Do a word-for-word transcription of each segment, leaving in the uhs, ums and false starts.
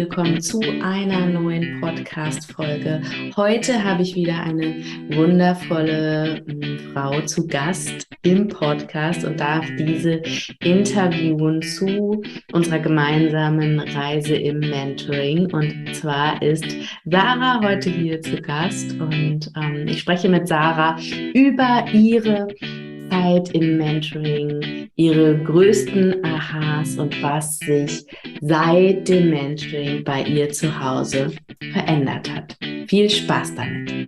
willkommen zu einer neuen Podcast-Folge. Heute habe ich wieder eine wundervolle ähm, Frau zu Gast im Podcast und darf diese interviewen zu unserer gemeinsamen Reise im Mentoring. Und zwar ist Sarah heute hier zu Gast und ähm, ich spreche mit Sarah über ihre Zeit im Mentoring, ihre größten Aha's und was sich seit dem Mentoring bei ihr zu Hause verändert hat. Viel Spaß damit.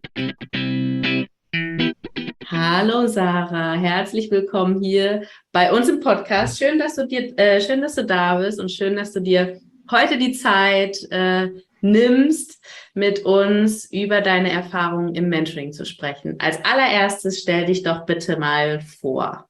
Hallo Sarah, herzlich willkommen hier bei uns im Podcast. Schön, dass du dir, äh, schön, dass du da bist und schön, dass du dir heute die Zeit äh, nimmst, mit uns über deine Erfahrungen im Mentoring zu sprechen. Als allererstes stell dich doch bitte mal vor.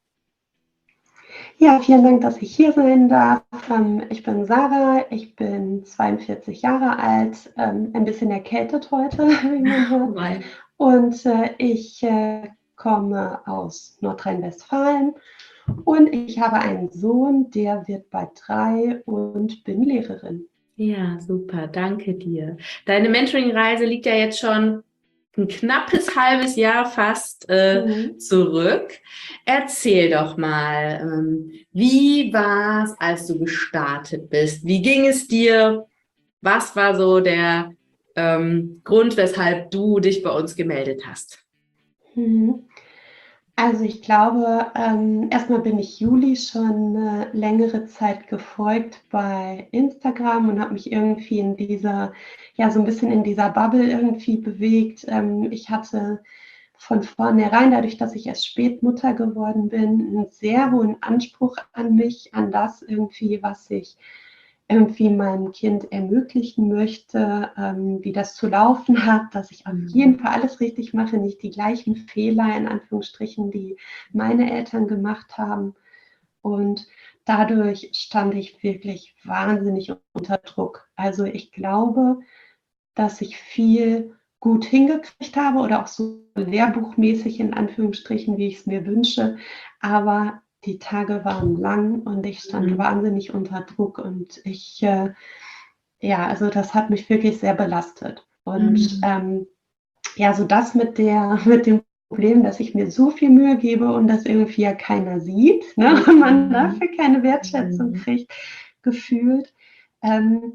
Ja, vielen Dank, dass ich hier sein darf. Ich bin Sarah, ich bin zweiundvierzig Jahre alt, ein bisschen erkältet heute, wie man hört. Hi. Und ich komme aus Nordrhein-Westfalen und ich habe einen Sohn, der wird bald drei und bin Lehrerin. Ja, super, danke dir. Deine Mentoring-Reise liegt ja jetzt schon ein knappes halbes Jahr fast äh, mhm. zurück. Erzähl doch mal, ähm, wie war es, als du gestartet bist? Wie ging es dir? Was war so der ähm, Grund, weshalb du dich bei uns gemeldet hast? Mhm. Also ich glaube, ähm, erstmal bin ich Juli schon eine längere Zeit gefolgt bei Instagram und habe mich irgendwie in dieser, ja so ein bisschen in dieser Bubble irgendwie bewegt. Ähm, ich hatte von vornherein, dadurch, dass ich erst spät Mutter geworden bin, einen sehr hohen Anspruch an mich, an das irgendwie, was ich irgendwie meinem Kind ermöglichen möchte, ähm, wie das zu laufen hat, dass ich auf jeden Fall alles richtig mache, nicht die gleichen Fehler in Anführungsstrichen, die meine Eltern gemacht haben. Und dadurch stand ich wirklich wahnsinnig unter Druck. Also ich glaube, dass ich viel gut hingekriegt habe oder auch so lehrbuchmäßig in Anführungsstrichen, wie ich es mir wünsche, aber die Tage waren lang und ich stand mhm. wahnsinnig unter Druck und ich, äh, ja, also das hat mich wirklich sehr belastet. Und mhm. ähm, ja, so das mit der, mit dem Problem, dass ich mir so viel Mühe gebe und das irgendwie ja keiner sieht, ne? Mhm. Man dafür keine Wertschätzung mhm. kriegt, gefühlt. Ähm,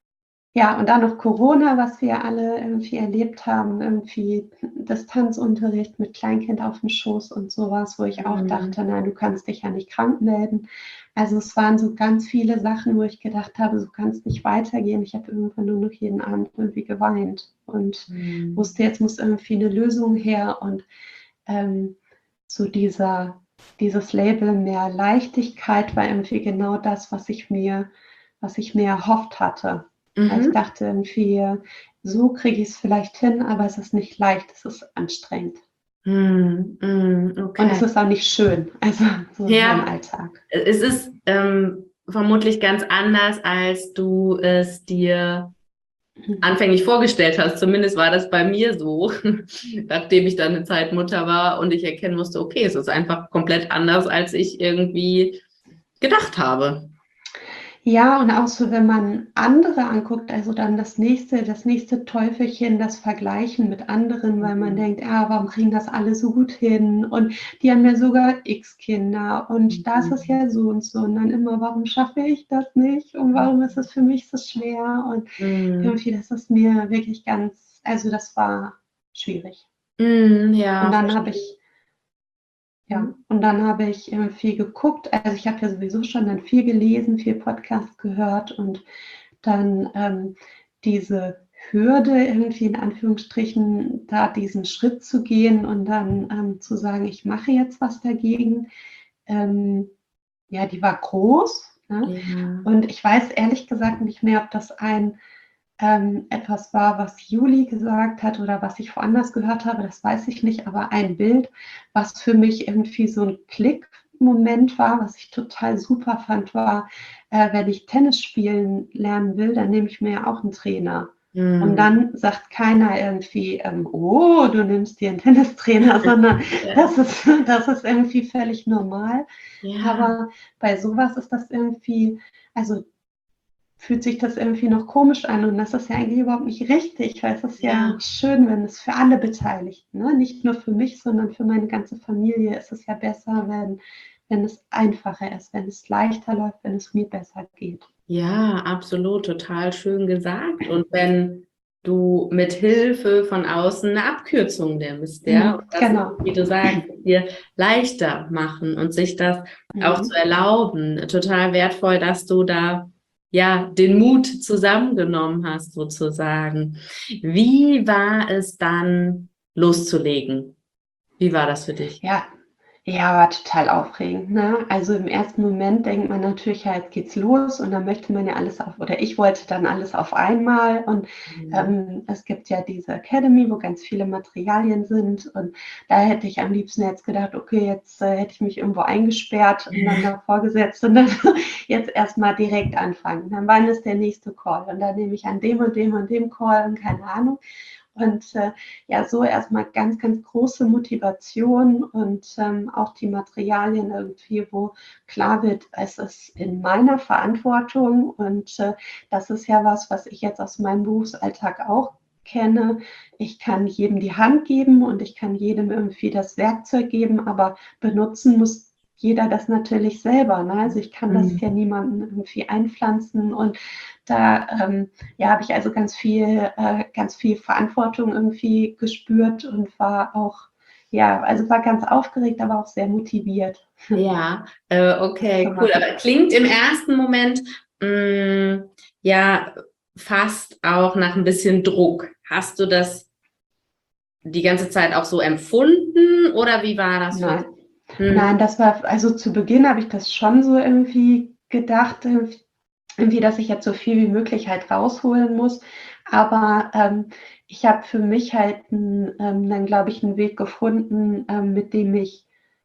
Ja, und dann noch Corona, was wir alle irgendwie erlebt haben, irgendwie Distanzunterricht mit Kleinkind auf dem Schoß und sowas, wo ich auch mhm. dachte, nein, du kannst dich ja nicht krank melden. Also es waren so ganz viele Sachen, wo ich gedacht habe, so kann es nicht weitergehen. Ich habe irgendwann nur noch jeden Abend irgendwie geweint und mhm. wusste, jetzt muss irgendwie eine Lösung her. Und ähm, so dieser, dieses Label mehr Leichtigkeit war irgendwie genau das, was ich mir, was ich mir erhofft hatte. Mhm. Ich dachte irgendwie, so kriege ich es vielleicht hin, aber es ist nicht leicht, es ist anstrengend. Mm, mm, okay. Und es ist auch nicht schön, also so ja, mein Alltag. Es ist ähm, vermutlich ganz anders, als du es dir anfänglich vorgestellt hast. Zumindest war das bei mir so, nachdem ich dann eine Zeit Mutter war und ich erkennen musste, okay, es ist einfach komplett anders, als ich irgendwie gedacht habe. Ja, und auch so, wenn man andere anguckt, also dann das nächste, das nächste Teufelchen, das Vergleichen mit anderen, weil man mhm. denkt, ah, warum kriegen das alle so gut hin? Und die haben ja sogar X Kinder und mhm. das ist ja so und so. Und dann immer, warum schaffe ich das nicht? Und warum ist es für mich so schwer? Und mhm. irgendwie, das ist mir wirklich ganz, also das war schwierig. Mhm, ja. Und dann habe ich Ja, und dann habe ich äh, viel geguckt. Also ich habe ja sowieso schon dann viel gelesen, viel Podcast gehört und dann ähm, diese Hürde irgendwie in Anführungsstrichen, da diesen Schritt zu gehen und dann ähm, zu sagen, ich mache jetzt was dagegen, ähm, ja, die war groß. Ne? Ja. Und ich weiß ehrlich gesagt nicht mehr, ob das ein Ähm, etwas war, was Juli gesagt hat oder was ich woanders gehört habe, das weiß ich nicht, aber ein Bild, was für mich irgendwie so ein Klick-Moment war, was ich total super fand, war, äh, wenn ich Tennis spielen lernen will, dann nehme ich mir ja auch einen Trainer. Mhm. Und dann sagt keiner irgendwie, ähm, oh, du nimmst dir einen Tennistrainer, sondern ja. das, ist, das ist irgendwie völlig normal. Ja. Aber bei sowas ist das irgendwie, also fühlt sich das irgendwie noch komisch an und das ist ja eigentlich überhaupt nicht richtig, weil es ist ja, Ja. schön, wenn es für alle Beteiligten, ne? Nicht nur für mich, sondern für meine ganze Familie ist es ja besser, wenn, wenn es einfacher ist, wenn es leichter läuft, wenn es mir besser geht. Ja, absolut, total schön gesagt. Und wenn du mit Hilfe von außen eine Abkürzung nimmst, ja, und Mhm, das, genau. wie du sagst, dir leichter machen und sich das auch zu Mhm. erlauben. Total wertvoll, dass du da ja den Mut zusammengenommen hast, sozusagen. Wie war es dann loszulegen? Wie war das für dich? Ja, ja, war total aufregend, ne? Also, im ersten Moment denkt man natürlich: „Ja, jetzt geht's los“ und dann möchte man ja alles auf oder ich wollte dann alles auf einmal und, Mhm. ähm, es gibt ja diese Academy, wo ganz viele Materialien sind und da hätte ich am liebsten jetzt gedacht: „Okay, jetzt, äh, hätte ich mich irgendwo eingesperrt und dann davor gesetzt und dann jetzt erst mal direkt anfangen. Dann wann ist der nächste Call? Und dann nehme ich an dem und dem und dem Call und keine Ahnung. Und äh, ja, so erstmal ganz, ganz große Motivation und ähm, auch die Materialien irgendwie, wo klar wird, es ist in meiner Verantwortung und äh, das ist ja was, was ich jetzt aus meinem Berufsalltag auch kenne. Ich kann jedem die Hand geben und ich kann jedem irgendwie das Werkzeug geben, aber benutzen muss jeder das natürlich selber. Ne? Also ich kann das Mhm. ja niemandem irgendwie einpflanzen und da ähm, ja, habe ich also ganz viel, äh, ganz viel Verantwortung irgendwie gespürt und war auch, ja, also war ganz aufgeregt, aber auch sehr motiviert, Ja, äh, das zu okay, cool. machen. Aber klingt im ersten Moment mh, ja fast auch nach ein bisschen Druck. Hast du das die ganze Zeit auch so empfunden oder wie war das für dich? Nein, Hm. nein, das war, also zu Beginn habe ich das schon so irgendwie gedacht, irgendwie, dass ich jetzt so viel wie möglich halt rausholen muss. Aber ähm, ich habe für mich halt n, ähm, dann, glaube ich, einen Weg gefunden, ähm, mit dem ich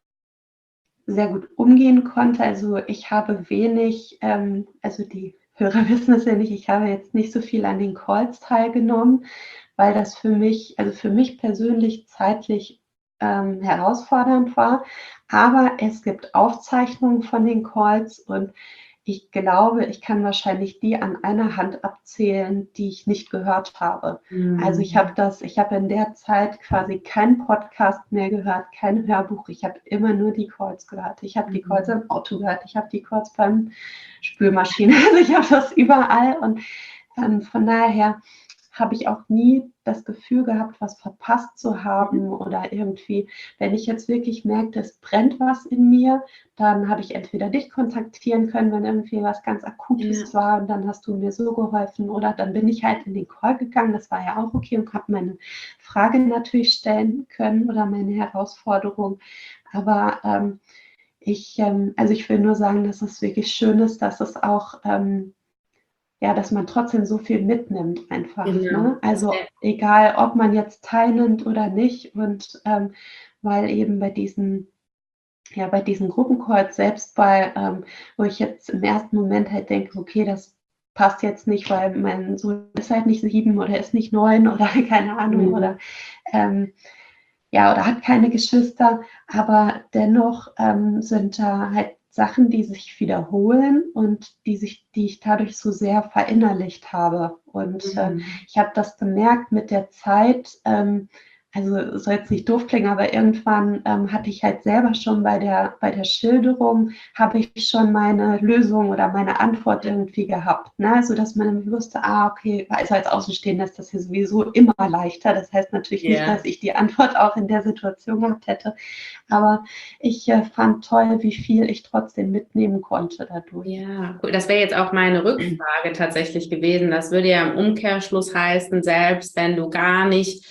sehr gut umgehen konnte. Also ich habe wenig, ähm, also die Hörer wissen es ja nicht, ich habe jetzt nicht so viel an den Calls teilgenommen, weil das für mich, also für mich persönlich zeitlich ähm, herausfordernd war. Aber es gibt Aufzeichnungen von den Calls und ich glaube, ich kann wahrscheinlich die an einer Hand abzählen, die ich nicht gehört habe. Also ich habe Hm. das, ich habe in der Zeit quasi keinen Podcast mehr gehört, kein Hörbuch. Ich habe immer nur die Calls gehört. Ich habe die Calls Hm. im Auto gehört, ich habe die Calls beim Spülmaschine. Also ich habe das überall und ähm, von daher habe ich auch nie das Gefühl gehabt, was verpasst zu haben oder irgendwie, wenn ich jetzt wirklich merkte, es brennt was in mir, dann habe ich entweder dich kontaktieren können, wenn irgendwie was ganz Ja. Akutes war und dann hast du mir so geholfen oder dann bin ich halt in den Call gegangen, das war ja auch okay und habe meine Frage natürlich stellen können oder meine Herausforderung. Aber ähm, ich, ähm, also ich will nur sagen, dass es wirklich schön ist, dass es auch ähm, ja, dass man trotzdem so viel mitnimmt einfach, Genau. ne? Also, Ja. egal, ob man jetzt teilnimmt oder nicht und, ähm, weil eben bei diesen ja, bei diesen Gruppencalls, selbst bei, ähm wo ich jetzt im ersten Moment halt denke: „Okay, das passt jetzt nicht, weil mein Sohn ist halt nicht sieben oder ist nicht neun oder keine Ahnung Hm. oder, ähm ja, oder hat keine Geschwister, aber dennoch ähm, sind da halt Sachen, die sich wiederholen und die sich, die ich dadurch so sehr verinnerlicht habe. Und äh, Hm. ich habe das gemerkt mit der Zeit, ähm, also soll jetzt nicht doof klingen, aber irgendwann ähm, hatte ich halt selber schon bei der, bei der Schilderung, habe ich schon meine Lösung oder meine Antwort irgendwie gehabt. Ne? Also dass man irgendwie wusste, ah, okay, also als Außenstehender ist das hier sowieso immer leichter. Das heißt natürlich nicht, Ja. dass ich die Antwort auch in der Situation gehabt hätte, aber ich äh, fand toll, wie viel ich trotzdem mitnehmen konnte dadurch. Ja, cool. Das wäre jetzt auch meine Rückfrage tatsächlich gewesen. Das würde ja im Umkehrschluss heißen, selbst wenn du gar nicht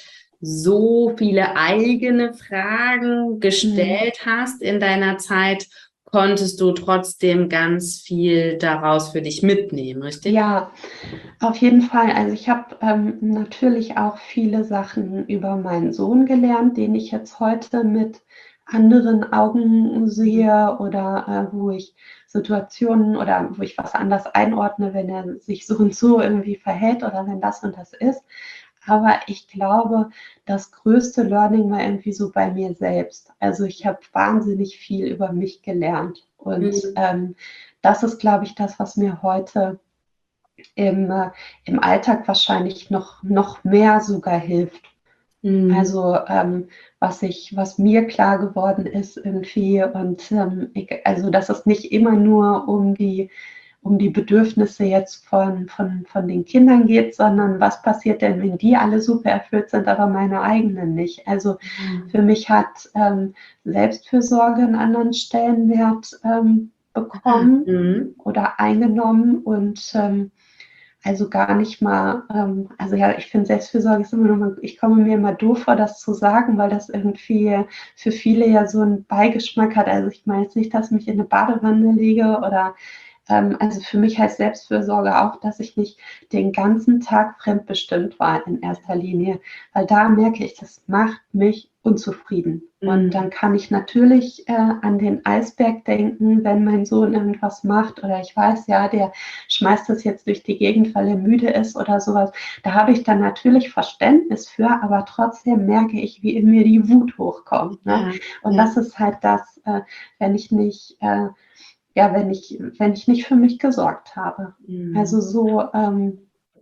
so viele eigene Fragen Mhm. gestellt hast in deiner Zeit, konntest du trotzdem ganz viel daraus für dich mitnehmen, richtig? Ja, auf jeden Fall. Also ich habe ähm, natürlich auch viele Sachen über meinen Sohn gelernt, den ich jetzt heute mit anderen Augen Mhm. sehe oder äh, wo ich Situationen oder wo ich was anders einordne, wenn er sich so und so irgendwie verhält oder wenn das und das ist. Aber ich glaube, das größte Learning war irgendwie so bei mir selbst. Also ich habe wahnsinnig viel über mich gelernt und Mhm. ähm, das ist, glaube ich, das, was mir heute im, äh, im Alltag wahrscheinlich noch, noch mehr sogar hilft. Mhm. Also ähm, was ich, was mir klar geworden ist irgendwie, und ähm, ich, also dass es nicht immer nur um die um die Bedürfnisse jetzt von, von, von den Kindern geht, sondern was passiert denn, wenn die alle super erfüllt sind, aber meine eigenen nicht. Also mhm. für mich hat ähm, Selbstfürsorge einen anderen Stellenwert ähm, bekommen mhm. oder eingenommen, und ähm, also gar nicht mal, ähm, also ja, ich finde Selbstfürsorge ist immer noch mal, ich komme mir immer doof vor, das zu sagen, weil das irgendwie für viele ja so einen Beigeschmack hat. Also ich meine jetzt nicht, dass ich mich in eine Badewanne lege oder also für mich heißt Selbstfürsorge auch, dass ich nicht den ganzen Tag fremdbestimmt war in erster Linie, weil da merke ich, das macht mich unzufrieden. Mhm. Und dann kann ich natürlich äh, an den Eisberg denken, wenn mein Sohn irgendwas macht oder ich weiß, ja, der schmeißt das jetzt durch die Gegend, weil er müde ist oder sowas. Da habe ich dann natürlich Verständnis für, aber trotzdem merke ich, wie in mir die Wut hochkommt. Ne? Ja, und ja. Das ist halt das, äh, wenn ich nicht... Äh, ja, wenn ich, wenn ich nicht für mich gesorgt habe. Mhm. Also so. Ähm,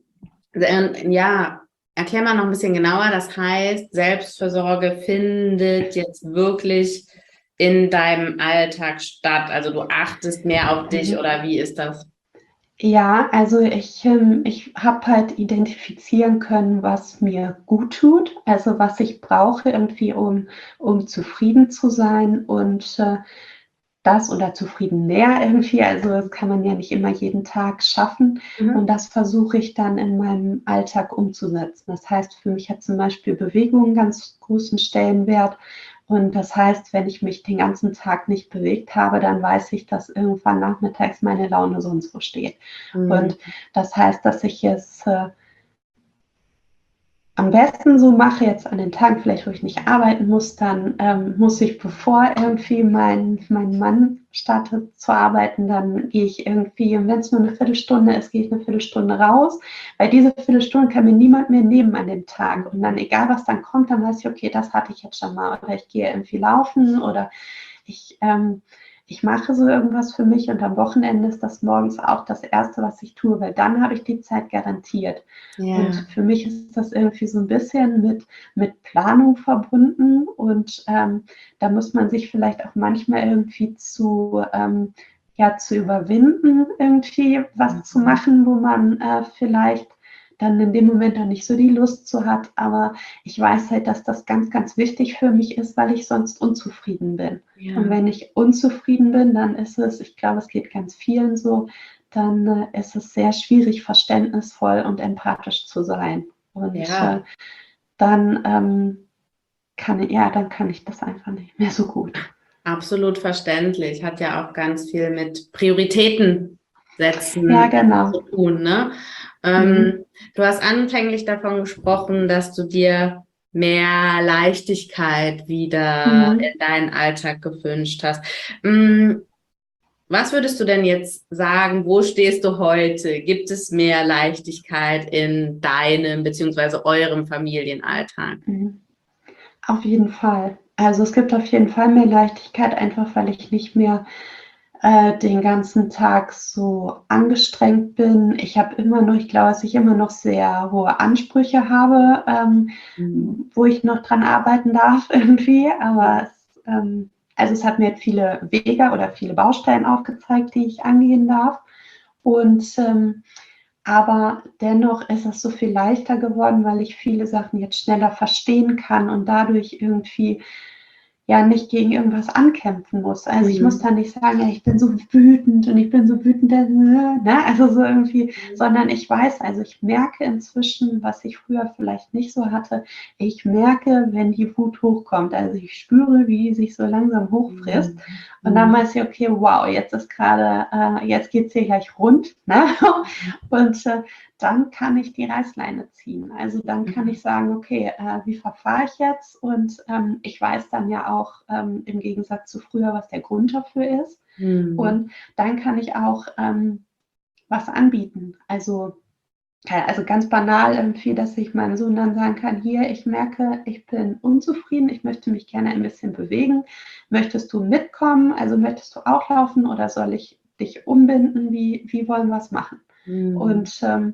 ja, erklär mal noch ein bisschen genauer. Das heißt, Selbstfürsorge findet jetzt wirklich in deinem Alltag statt. Also du achtest mehr auf dich, mhm. oder wie ist das? Ja, also ich, ich habe halt identifizieren können, was mir gut tut, also was ich brauche irgendwie, um, um zufrieden zu sein, und äh, das oder zufrieden mehr irgendwie, also das kann man ja nicht immer jeden Tag schaffen, mhm. und das versuche ich dann in meinem Alltag umzusetzen. Das heißt, für mich hat zum Beispiel Bewegung einen ganz großen Stellenwert, und das heißt, wenn ich mich den ganzen Tag nicht bewegt habe, dann weiß ich, dass irgendwann nachmittags meine Laune sonst wo steht. Mhm. Und das heißt, dass ich es äh, am besten so mache, jetzt an den Tagen vielleicht, wo ich nicht arbeiten muss, dann ähm, muss ich, bevor irgendwie mein, mein Mann startet zu arbeiten, dann gehe ich irgendwie, wenn es nur eine Viertelstunde ist, gehe ich eine Viertelstunde raus, weil diese Viertelstunde kann mir niemand mehr nehmen an dem Tag, und dann egal, was dann kommt, dann weiß ich, okay, das hatte ich jetzt schon mal, oder ich gehe irgendwie laufen, oder ich... Ähm, Ich mache so irgendwas für mich, und am Wochenende ist das morgens auch das Erste, was ich tue, weil dann habe ich die Zeit garantiert. Ja. Und für mich ist das irgendwie so ein bisschen mit, mit Planung verbunden, und ähm, da muss man sich vielleicht auch manchmal irgendwie zu, ähm, ja, zu überwinden, irgendwie was mhm. zu machen, wo man äh, vielleicht dann in dem Moment dann nicht so die Lust zu hat, aber ich weiß halt, dass das ganz, ganz wichtig für mich ist, weil ich sonst unzufrieden bin. Ja. Und wenn ich unzufrieden bin, dann ist es, ich glaube, es geht ganz vielen so, dann äh, ist es sehr schwierig, verständnisvoll und empathisch zu sein. Und ja. äh, dann ähm, kann, ja, dann kann ich das einfach nicht mehr so gut. Absolut verständlich. Hat ja auch ganz viel mit Prioritäten setzen ja, genau. zu tun, ne? Ähm, mhm. Du hast anfänglich davon gesprochen, dass du dir mehr Leichtigkeit wieder mhm. in deinen Alltag gewünscht hast. Mhm. Was würdest du denn jetzt sagen, wo stehst du heute? Gibt es mehr Leichtigkeit in deinem bzw. eurem Familienalltag? Mhm. Auf jeden Fall. Also es gibt auf jeden Fall mehr Leichtigkeit, einfach weil ich nicht mehr äh, den ganzen Tag so angestrengt bin. Ich habe immer noch, ich glaube, dass ich immer noch sehr hohe Ansprüche habe, ähm, mhm. wo ich noch dran arbeiten darf irgendwie. Aber es, ähm, also es hat mir viele Wege oder viele Baustellen aufgezeigt, die ich angehen darf. Und ähm, aber dennoch ist es so viel leichter geworden, weil ich viele Sachen jetzt schneller verstehen kann und dadurch irgendwie ja nicht gegen irgendwas ankämpfen muss. Also mhm. ich muss dann nicht sagen, ja, ich bin so wütend und ich bin so wütend, ne? Also so irgendwie, mhm. sondern ich weiß, also ich merke inzwischen, was ich früher vielleicht nicht so hatte, ich merke, wenn die Wut hochkommt. Also ich spüre, wie die sich so langsam hochfrisst, mhm. und dann weiß ich, okay, wow, jetzt ist gerade, äh, jetzt geht es hier gleich rund, ne? Und äh, dann kann ich die Reißleine ziehen. Also dann kann ich sagen, okay, äh, wie verfahre ich jetzt? Und ähm, ich weiß dann ja auch ähm, im Gegensatz zu früher, was der Grund dafür ist. Mhm. Und dann kann ich auch ähm, was anbieten. Also, also ganz banal irgendwie, dass ich meinem Sohn dann sagen kann, hier, ich merke, ich bin unzufrieden, ich möchte mich gerne ein bisschen bewegen. Möchtest du mitkommen? Also möchtest du auch laufen oder soll ich dich umbinden? Wie, wie wollen wir es machen? Mhm. Und ähm,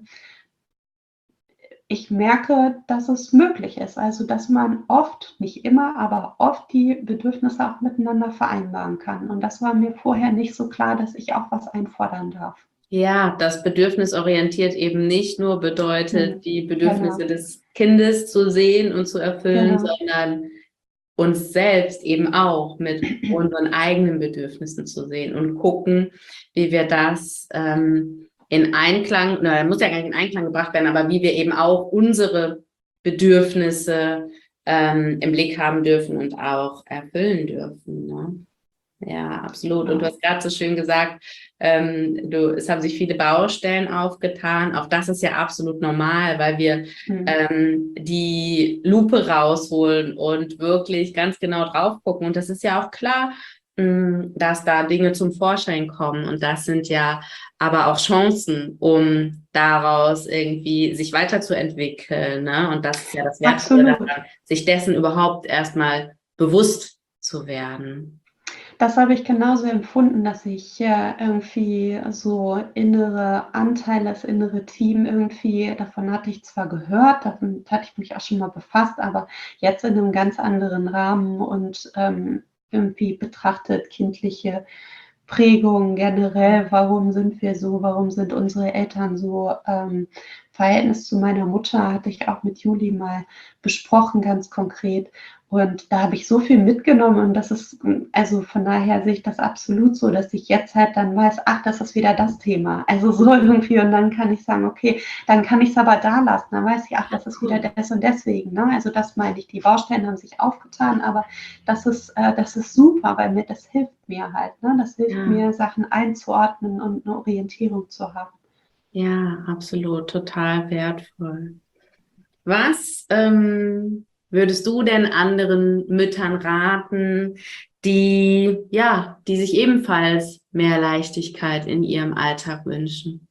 ich merke, dass es möglich ist, also dass man oft, nicht immer, aber oft die Bedürfnisse auch miteinander vereinbaren kann. Und das war mir vorher nicht so klar, dass ich auch was einfordern darf. Ja, das bedürfnisorientiert eben nicht nur bedeutet, Hm, die Bedürfnisse genau. des Kindes zu sehen und zu erfüllen, Genau. sondern uns selbst eben auch mit unseren eigenen Bedürfnissen zu sehen und gucken, wie wir das ähm, in Einklang, na, muss ja gar nicht in Einklang gebracht werden, aber wie wir eben auch unsere Bedürfnisse ähm, im Blick haben dürfen und auch erfüllen dürfen. Ne? Ja, absolut. Und du hast gerade so schön gesagt, ähm, du, es haben sich viele Baustellen aufgetan. Auch das ist ja absolut normal, weil wir Mhm. ähm, die Lupe rausholen und wirklich ganz genau drauf gucken. Und das ist ja auch klar, mh, dass da Dinge zum Vorschein kommen. Und das sind ja aber auch Chancen, um daraus irgendwie sich weiterzuentwickeln. Ne? Und das ist ja das Wertvolle Absolut. daran, sich dessen überhaupt erstmal bewusst zu werden. Das habe ich genauso empfunden, dass ich äh, irgendwie so innere Anteile, das innere Team irgendwie, davon hatte ich zwar gehört, damit hatte ich mich auch schon mal befasst, aber jetzt in einem ganz anderen Rahmen und ähm, irgendwie betrachtet kindliche Prägung generell, warum sind wir so, warum sind unsere Eltern so. Ähm, Verhältnis zu meiner Mutter hatte ich auch mit Juli mal besprochen, ganz konkret. Und da habe ich so viel mitgenommen und das ist, also von daher sehe ich das absolut so, dass ich jetzt halt dann weiß, ach, das ist wieder das Thema. Also so irgendwie und dann kann ich sagen, okay, dann kann ich es aber da lassen. Dann weiß ich, ach, das ist wieder das und deswegen. Ne? Also das meine ich, die Baustellen haben sich aufgetan, aber das ist, äh, das ist super, weil mir das hilft mir halt. Ne? Das hilft Ja. mir, Sachen einzuordnen und eine Orientierung zu haben. Ja, absolut, total wertvoll. Was ähm, würdest du denn anderen Müttern raten, die, ja, die sich ebenfalls mehr Leichtigkeit in ihrem Alltag wünschen?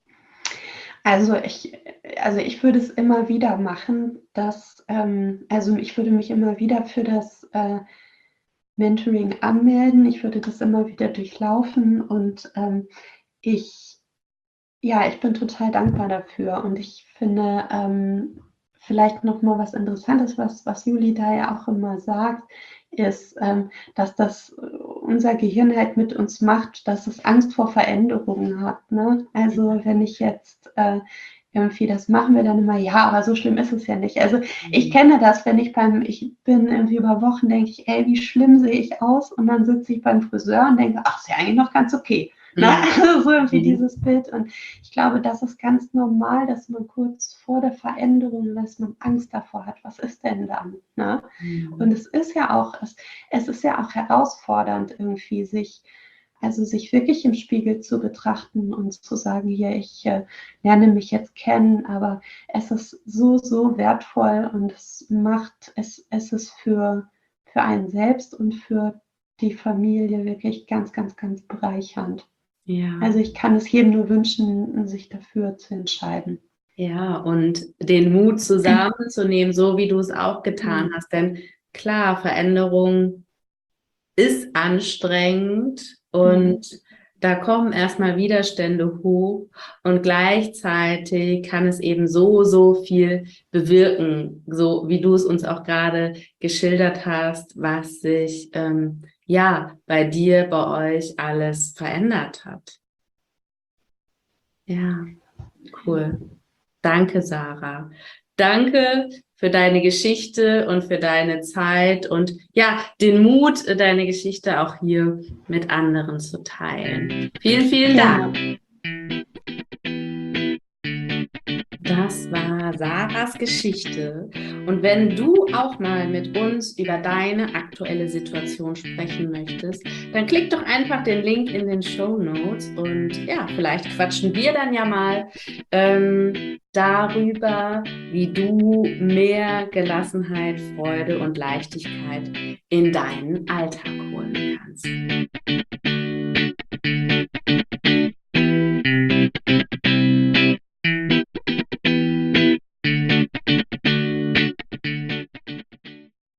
Also ich, also ich würde es immer wieder machen, dass, ähm, also ich würde mich immer wieder für das äh, Mentoring anmelden. Ich würde das immer wieder durchlaufen und ähm, ich, ja, ich bin total dankbar dafür und ich finde ähm, vielleicht noch mal was Interessantes, was, was Juli da ja auch immer sagt, ist, ähm, dass das unser Gehirn halt mit uns macht, dass es Angst vor Veränderungen hat. Ne? Also wenn ich jetzt äh, irgendwie, das machen wir dann immer, ja, aber so schlimm ist es ja nicht. Also ich kenne das, wenn ich beim, ich bin irgendwie über Wochen, denke ich, ey, wie schlimm sehe ich aus? Und dann sitze ich beim Friseur und denke, ach, ist ja eigentlich noch ganz okay. Mhm. Ne? Also so irgendwie Mhm. dieses Bild. Und ich glaube, das ist ganz normal, dass man kurz vor der Veränderung, dass man Angst davor hat, was ist denn dann? Ne? Mhm. Und es ist ja auch, es, es ist ja auch herausfordernd, irgendwie sich, also sich wirklich im Spiegel zu betrachten und zu sagen, hier, ich äh, lerne mich jetzt kennen, aber es ist so, so wertvoll und es macht, es, es ist für, für einen selbst und für die Familie wirklich ganz, ganz, ganz bereichernd. Ja. Also ich kann es jedem nur wünschen, sich dafür zu entscheiden. Ja, und den Mut zusammenzunehmen, so wie du es auch getan Mhm. hast. Denn klar, Veränderung ist anstrengend und Mhm. da kommen erstmal Widerstände hoch und gleichzeitig kann es eben so, so viel bewirken, so wie du es uns auch gerade geschildert hast, was sich ähm, ja bei dir, bei euch alles verändert hat. Ja, cool. Danke, Sarah. Danke für deine Geschichte und für deine Zeit und ja, den Mut, deine Geschichte auch hier mit anderen zu teilen. Vielen, vielen Dank. Gerne. Das war Sarahs Geschichte. Und wenn du auch mal mit uns über deine aktuelle Situation sprechen möchtest, dann klick doch einfach den Link in den Shownotes und ja, vielleicht quatschen wir dann ja mal ähm, darüber, wie du mehr Gelassenheit, Freude und Leichtigkeit in deinen Alltag holen kannst.